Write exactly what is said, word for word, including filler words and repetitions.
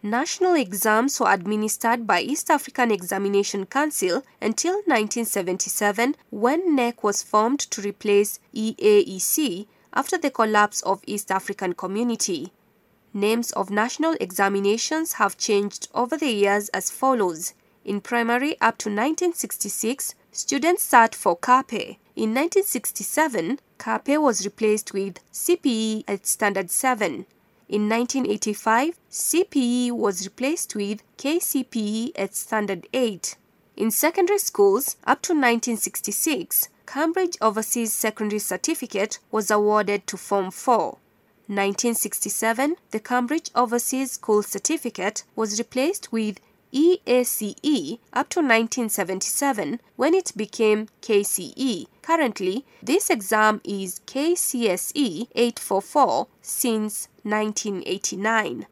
National exams were administered by East African Examination Council until nineteen seventy-seven, when N E C was formed to replace E A E C after the collapse of East African Community. Names of national examinations have changed over the years as follows. In primary up to nineteen sixty-six, students sat for C A P E. In nineteen sixty-seven, C A P E was replaced with C P E at Standard seven. In nineteen eighty-five, C P E was replaced with K C P E at Standard eight. In secondary schools, up to nineteen sixty-six, Cambridge Overseas Secondary Certificate was awarded to Form four. nineteen sixty-seven, the Cambridge Overseas School Certificate was replaced with E A C E up to nineteen seventy-seven, when it became K C E. Currently, this exam is K C S E eight forty-four since nineteen eighty-nine.